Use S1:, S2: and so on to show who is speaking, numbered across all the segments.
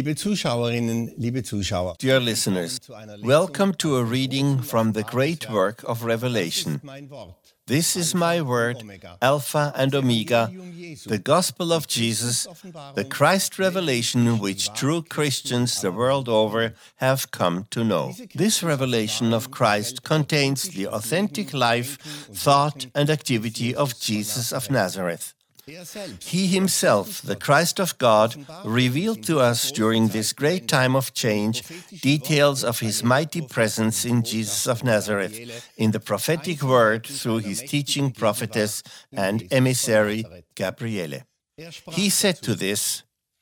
S1: Liebe Zuschauerinnen, liebe Zuschauer.
S2: Dear listeners, welcome to a reading from the great work of Revelation. This is my word, Alpha and Omega, the gospel of Jesus, the Christ revelation which true Christians the world over have come to know. This revelation of Christ contains the authentic life, thought, and activity of Jesus of Nazareth. He himself, the Christ of God, revealed to us during this great time of change details of his mighty presence in Jesus of Nazareth, in the prophetic word through his teaching prophetess and emissary Gabriele. He said to this,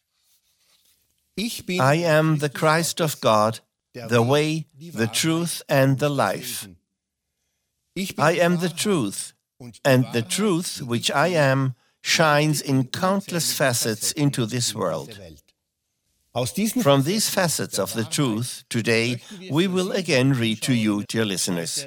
S2: I am the Christ of God, the way, the truth, and the life. I am the truth, and the truth which I am shines in countless facets into this world. From these facets of the truth, today we will again read to you, dear listeners.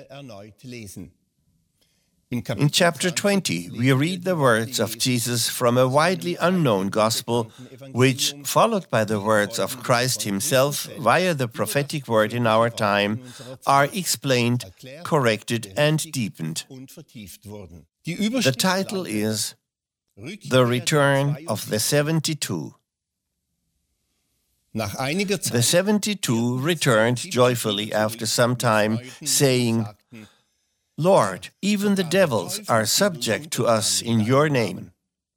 S2: In chapter 20, we read the words of Jesus from a widely unknown gospel, which, followed by the words of Christ himself via the prophetic word in our time, are explained, corrected, and deepened. The title is The Return of the 72. The 72 returned joyfully after some time, saying, Lord, even the devils are subject to us in your name.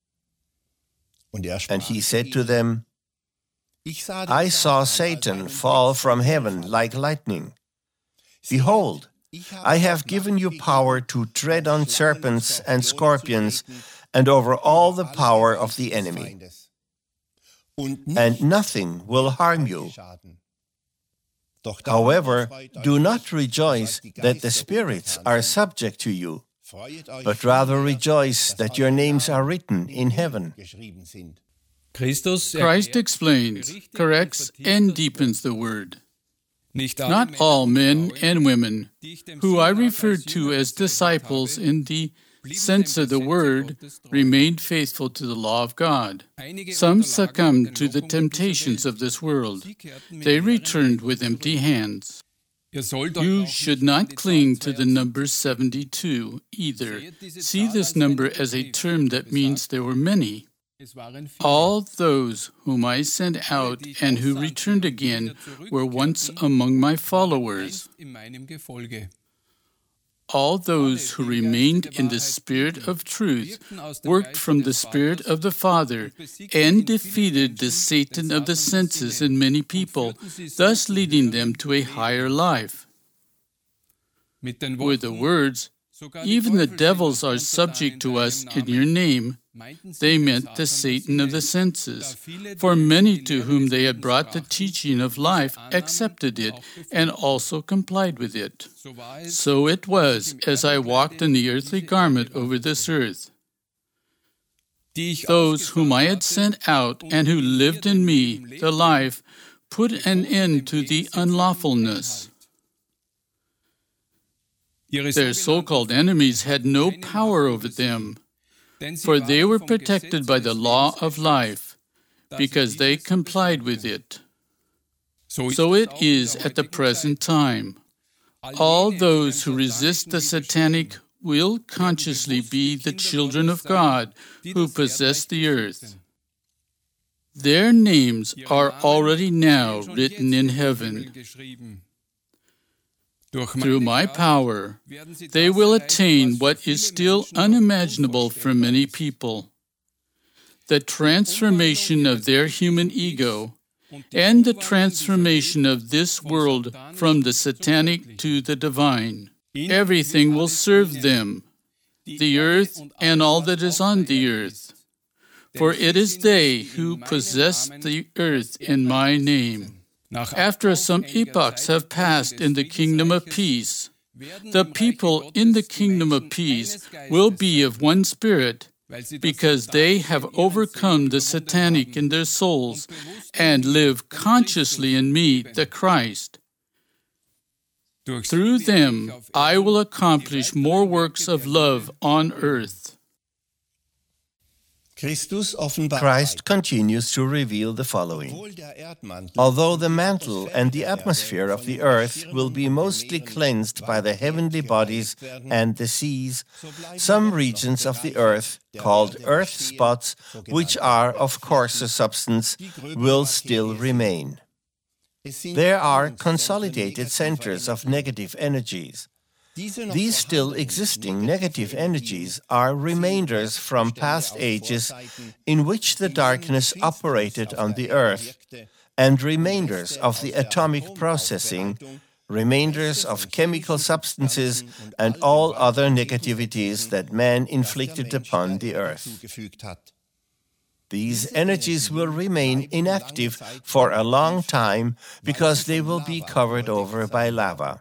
S2: And he said to them, I saw Satan fall from heaven like lightning. Behold, I have given you power to tread on serpents and scorpions, and over all the power of the enemy. And nothing will harm you. However, do not rejoice that the spirits are subject to you, but rather rejoice that your names are written in heaven.
S3: Christ explains, corrects, and deepens the word. Not all men and women, who I referred to as disciples in the sense of the word, remained faithful to the law of God. Some succumbed to the temptations of this world. They returned with empty hands. You should not cling to the number 72 either. See this number as a term that means there were many. All those whom I sent out and who returned again were once among my followers. All those who remained in the Spirit of truth worked from the Spirit of the Father and defeated the Satan of the senses in many people, thus leading them to a higher life. With the words, even the devils are subject to us in your name, they meant the Satan of the senses, for many to whom they had brought the teaching of life accepted it and also complied with it. So it was as I walked in the earthly garment over this earth. Those whom I had sent out and who lived in me, the life, put an end to the unlawfulness. Their so-called enemies had no power over them, for they were protected by the law of life, because they complied with it. So it is at the present time. All those who resist the satanic will consciously be the children of God who possess the earth. Their names are already now written in heaven. Through my power, they will attain what is still unimaginable for many people: the transformation of their human ego and the transformation of this world from the satanic to the divine. Everything will serve them, the earth and all that is on the earth, for it is they who possess the earth in my name. After some epochs have passed in the kingdom of peace, the people in the kingdom of peace will be of one spirit, because they have overcome the satanic in their souls and live consciously in me, the Christ. Through them, I will accomplish more works of love on earth.
S2: Christ continues to reveal the following. Although the mantle and the atmosphere of the earth will be mostly cleansed by the heavenly bodies and the seas, some regions of the earth, called earth spots, which are of coarser substance, will still remain. There are consolidated centers of negative energies. These still existing negative energies are remainders from past ages in which the darkness operated on the earth, and remainders of the atomic processing, remainders of chemical substances, and all other negativities that man inflicted upon the earth. These energies will remain inactive for a long time because they will be covered over by lava.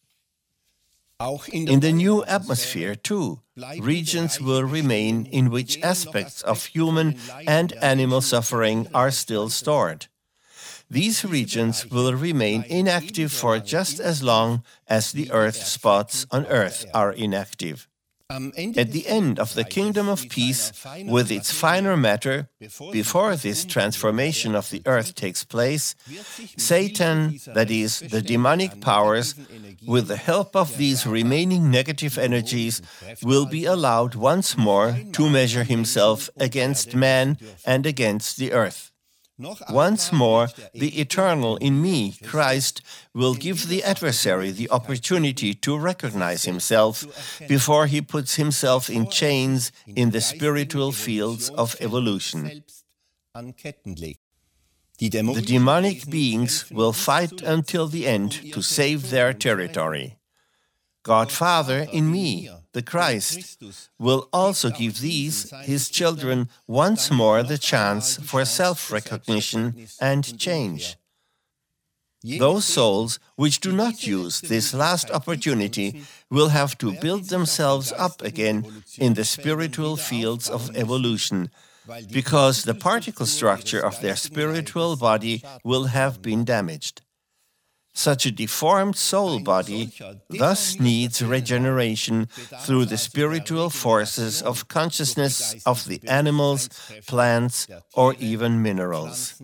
S2: In the new atmosphere, too, regions will remain in which aspects of human and animal suffering are still stored. These regions will remain inactive for just as long as the earth spots on earth are inactive. At the end of the kingdom of peace, with its finer matter, before this transformation of the earth takes place, Satan, that is, the demonic powers, with the help of these remaining negative energies, will be allowed once more to measure himself against man and against the earth. Once more, the eternal in me, Christ, will give the adversary the opportunity to recognize himself before he puts himself in chains in the spiritual fields of evolution. The demonic beings will fight until the end to save their territory. God Father in me, the Christ, will also give these, his children, once more the chance for self-recognition and change. Those souls which do not use this last opportunity will have to build themselves up again in the spiritual fields of evolution, because the particle structure of their spiritual body will have been damaged. Such a deformed soul body thus needs regeneration through the spiritual forces of consciousness of the animals, plants, or even minerals.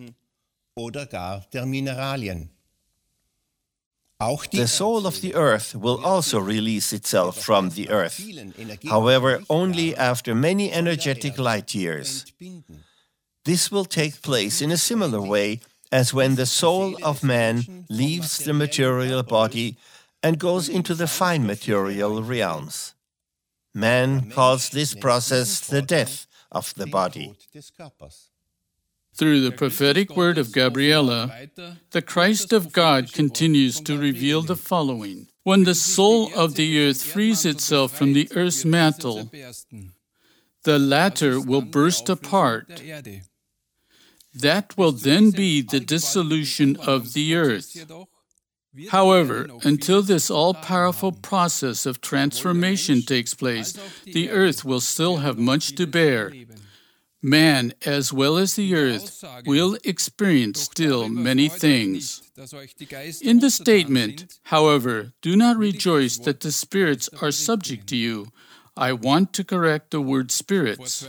S2: The soul of the earth will also release itself from the earth, however, only after many energetic light years. This will take place in a similar way as when the soul of man leaves the material body and goes into the fine material realms. Man calls this process the death of the body.
S3: Through the prophetic word of Gabriela, the Christ of God continues to reveal the following. When the soul of the earth frees itself from the earth's mantle, the latter will burst apart. That will then be the dissolution of the earth. However, until this all-powerful process of transformation takes place, the earth will still have much to bear. Man, as well as the earth, will experience still many things. In the statement, however, do not rejoice that the spirits are subject to you. I want to correct the word spirits.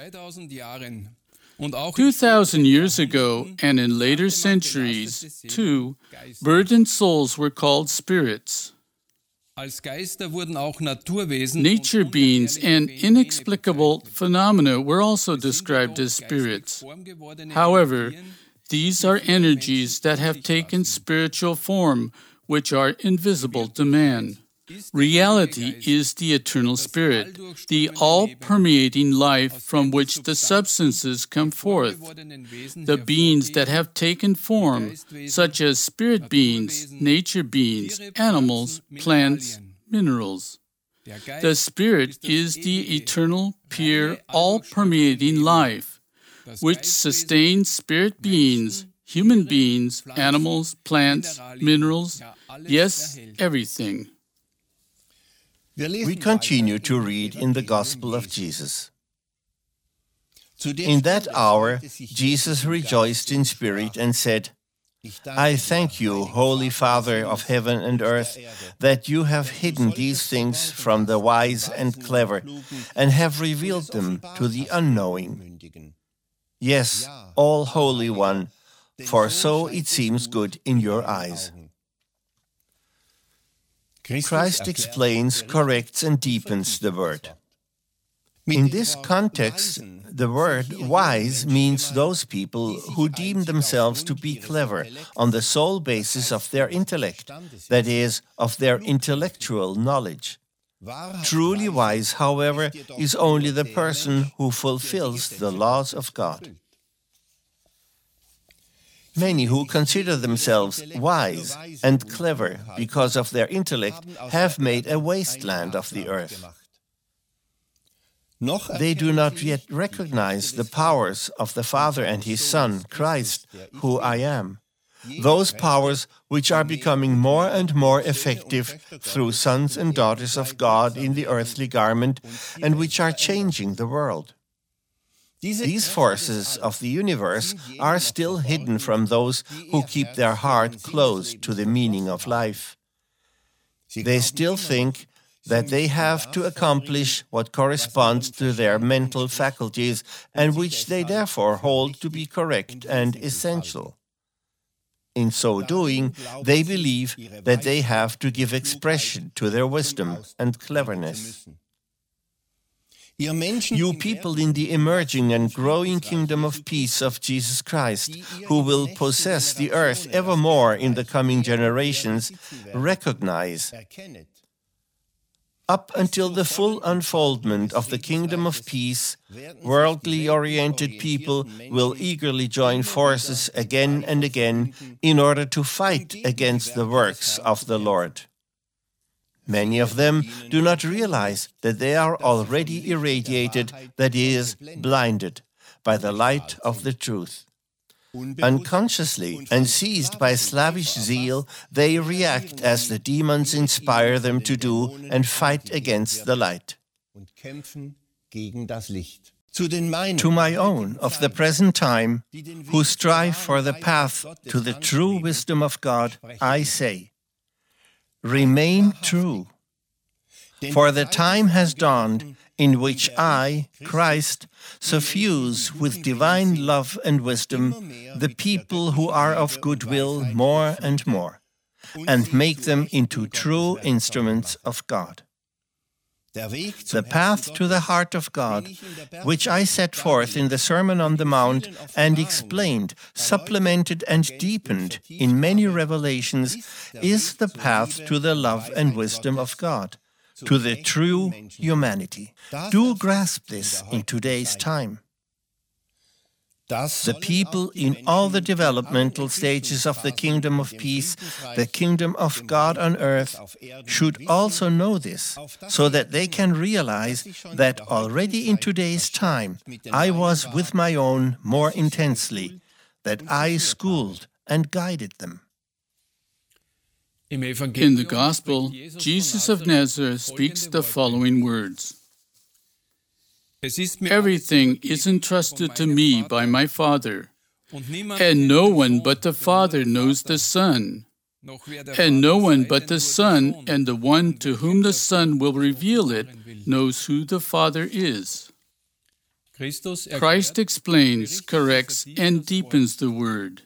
S3: 2,000 years ago, and in later centuries, too, burdened souls were called spirits. Nature beings and inexplicable phenomena were also described as spirits. However, these are energies that have taken spiritual form, which are invisible to man. Reality is the eternal spirit, the all-permeating life from which the substances come forth. The beings that have taken form, such as spirit beings, nature beings, animals, plants, minerals. The spirit is the eternal, pure, all-permeating life, which sustains spirit beings, human beings, animals, plants, minerals, yes, everything.
S2: We continue to read in the Gospel of Jesus. In that hour, Jesus rejoiced in spirit and said, I thank you, Holy Father of heaven and earth, that you have hidden these things from the wise and clever, and have revealed them to the unknowing. Yes, all Holy One, for so it seems good in your eyes. Christ explains, corrects, and deepens the word. In this context, the word wise means those people who deem themselves to be clever on the sole basis of their intellect, that is, of their intellectual knowledge. Truly wise, however, is only the person who fulfills the laws of God. Many who consider themselves wise and clever because of their intellect have made a wasteland of the earth. They do not yet recognize the powers of the Father and His Son, Christ, who I am. Those powers which are becoming more and more effective through sons and daughters of God in the earthly garment, and which are changing the world. These forces of the universe are still hidden from those who keep their heart closed to the meaning of life. They still think that they have to accomplish what corresponds to their mental faculties and which they therefore hold to be correct and essential. In so doing, they believe that they have to give expression to their wisdom and cleverness. You people in the emerging and growing kingdom of peace of Jesus Christ, who will possess the earth evermore in the coming generations, recognize up until the full unfoldment of the kingdom of peace, worldly-oriented people will eagerly join forces again and again in order to fight against the works of the Lord. Many of them do not realize that they are already irradiated, that is, blinded, by the light of the truth. Unconsciously and seized by slavish zeal, they react as the demons inspire them to do and fight against the light. To my own of the present time, who strive for the path to the true wisdom of God, I say, remain true, for the time has dawned in which I, Christ, suffuse with divine love and wisdom the people who are of good will more and more, and make them into true instruments of God. The path to the heart of God, which I set forth in the Sermon on the Mount and explained, supplemented and deepened in many revelations, is the path to the love and wisdom of God, to the true humanity. Do grasp this in today's time. The people in all the developmental stages of the kingdom of peace, the kingdom of God on earth, should also know this, so that they can realize that already in today's time I was with my own more intensely, that I schooled and guided them.
S3: In the Gospel, Jesus of Nazareth speaks the following words. Everything is entrusted to me by my Father, and no one but the Father knows the Son, and no one but the Son and the one to whom the Son will reveal it knows who the Father is. Christ explains, corrects, and deepens the word.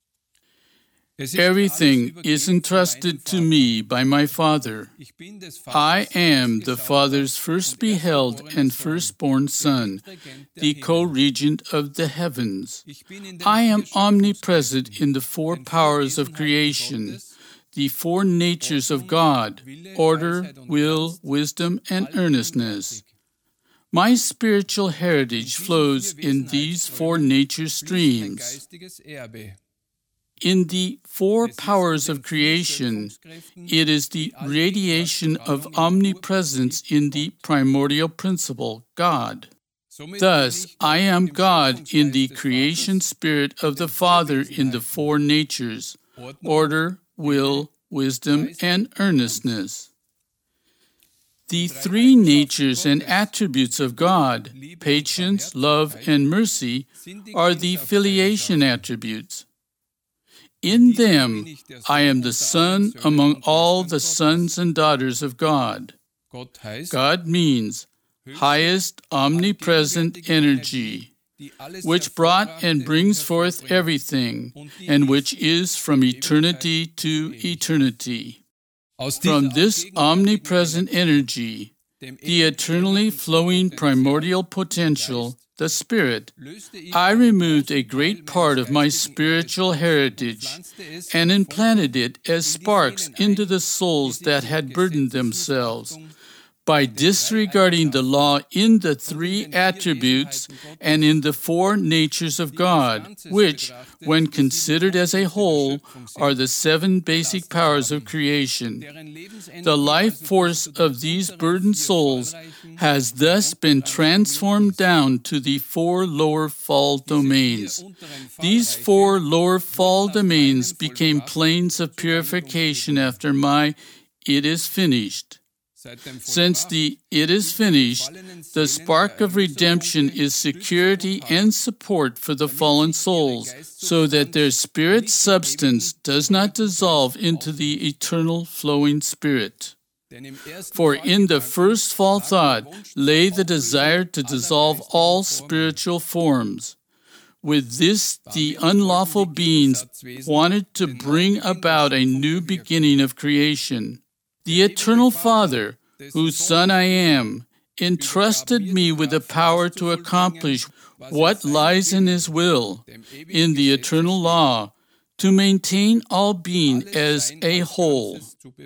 S3: Everything is entrusted to me by my Father. I am the Father's first beheld and firstborn Son, the co-regent of the heavens. I am omnipresent in the four powers of creation, the four natures of God, order, will, wisdom, and earnestness. My spiritual heritage flows in these four nature streams. In the four powers of creation, it is the radiation of omnipresence in the primordial principle, God. Thus, I am God in the creation spirit of the Father in the four natures, order, will, wisdom, and earnestness. The three natures and attributes of God, patience, love, and mercy, are the filiation attributes. In them, I am the Son among all the sons and daughters of God. God means highest omnipresent energy. which brought and brings forth everything, and which is from eternity to eternity. From this omnipresent energy, the eternally flowing primordial potential, the Spirit, I removed a great part of my spiritual heritage and implanted it as sparks into the souls that had burdened themselves, by disregarding the law in the three attributes and in the four natures of God, which, when considered as a whole, are the seven basic powers of creation. The life force of these burdened souls has thus been transformed down to the four lower fall domains. These four lower fall domains became planes of purification after my "it is finished." Since the "it is finished," the spark of redemption is security and support for the fallen souls, so that their spirit substance does not dissolve into the eternal flowing Spirit. For in the first fall thought lay the desire to dissolve all spiritual forms. With this, the unlawful beings wanted to bring about a new beginning of creation. The Eternal Father, whose Son I am, entrusted me with the power to accomplish what lies in His will, in the eternal law, to maintain all being as a whole.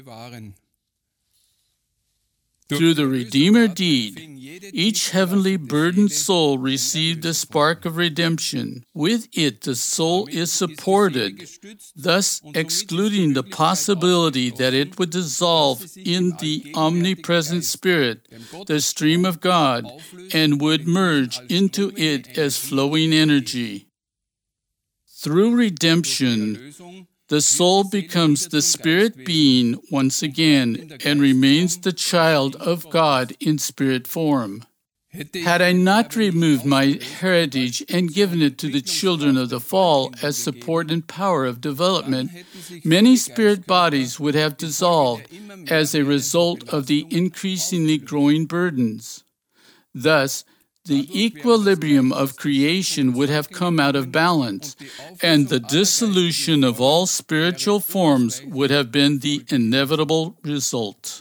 S3: Through the Redeemer deed, each heavenly burdened soul received the spark of redemption. With it, the soul is supported, thus excluding the possibility that it would dissolve in the omnipresent Spirit, the stream of God, and would merge into it as flowing energy. Through redemption, the soul becomes the spirit being once again and remains the child of God in spirit form. Had I not removed my heritage and given it to the children of the fall as support and power of development, many spirit bodies would have dissolved as a result of the increasingly growing burdens. Thus, the equilibrium of creation would have come out of balance, and the dissolution of all spiritual forms would have been the inevitable result.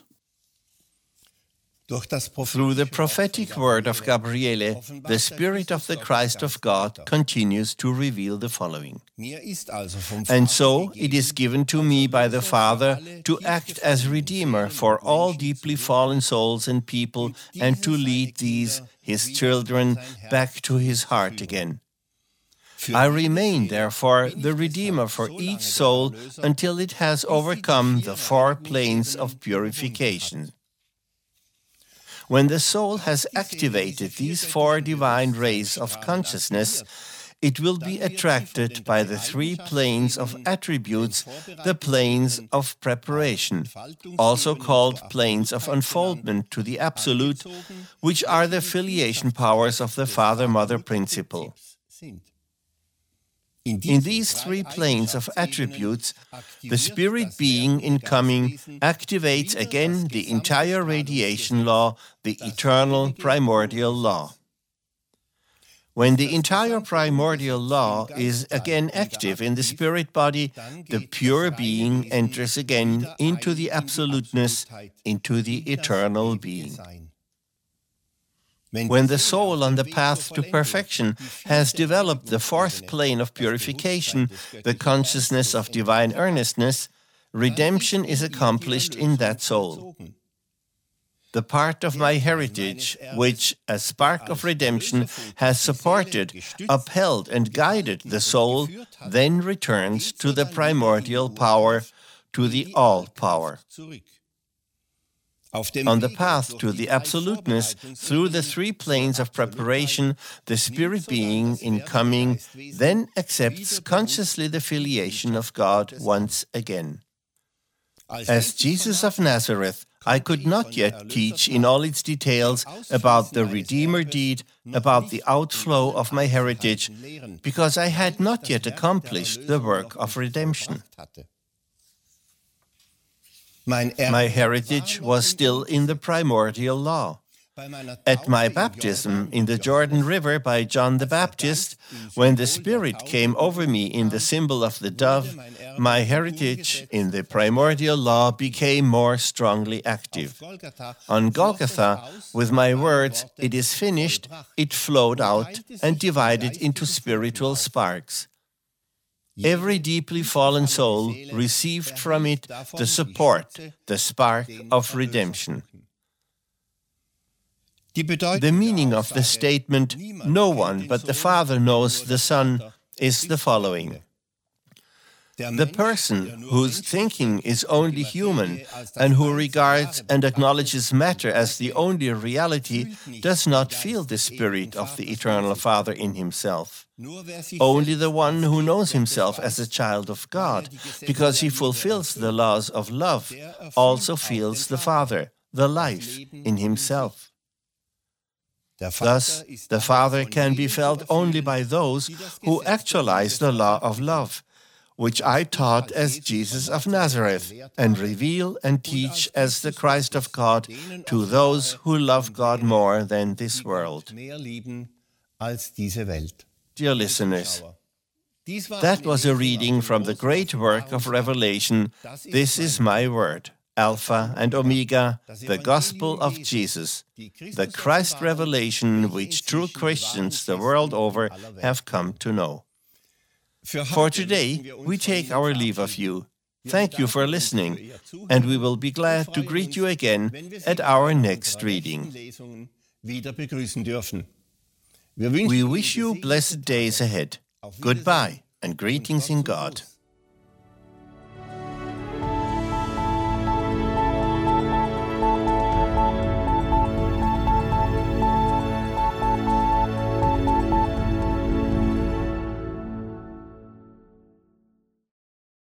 S2: Through the prophetic word of Gabriele, the Spirit of the Christ of God continues to reveal the following. And so it is given to me by the Father to act as Redeemer for all deeply fallen souls and people, and to lead these, His children, back to His heart again. I remain, therefore, the Redeemer for each soul until it has overcome the four planes of purification. When the soul has activated these four divine rays of consciousness, it will be attracted by the three planes of attributes, the planes of preparation, also called planes of unfoldment to the Absolute, which are the filiation powers of the Father-Mother principle. In these three planes of attributes, the spirit being incoming activates again the entire radiation law, the eternal primordial law. When the entire primordial law is again active in the spirit body, the pure being enters again into the absoluteness, into the eternal being. When the soul on the path to perfection has developed the fourth plane of purification, the consciousness of divine earnestness, redemption is accomplished in that soul. The part of my heritage, which, as spark of redemption, has supported, upheld, and guided the soul, then returns to the primordial power, to the all-power. On the path to the absoluteness, through the three planes of preparation, the spirit being incoming then accepts consciously the filiation of God once again. As Jesus of Nazareth, I could not yet teach in all its details about the Redeemer deed, about the outflow of my heritage, because I had not yet accomplished the work of redemption. My heritage was still in the primordial law. At my baptism in the Jordan River by John the Baptist, when the Spirit came over me in the symbol of the dove, my heritage in the primordial law became more strongly active. On Golgotha, with my words, "It is finished," it flowed out and divided into spiritual sparks. Every deeply fallen soul received from it the support, the spark of redemption. The meaning of the statement, "No one but the Father knows the Son," is the following. The person whose thinking is only human and who regards and acknowledges matter as the only reality does not feel the Spirit of the Eternal Father in himself. Only the one who knows himself as a child of God, because he fulfills the laws of love, also feels the Father, the life, in himself. Thus, the Father can be felt only by those who actualize the law of love, which I taught as Jesus of Nazareth, and reveal and teach as the Christ of God to those who love God more than this world. Dear listeners, that was a reading from the great work of Revelation, This is My Word, Alpha and Omega, the Gospel of Jesus, the Christ revelation which true Christians the world over have come to know. For today, we take our leave of you. Thank you for listening, and we will be glad to greet you again at our next reading. We wish you blessed days ahead. Goodbye, and greetings in God.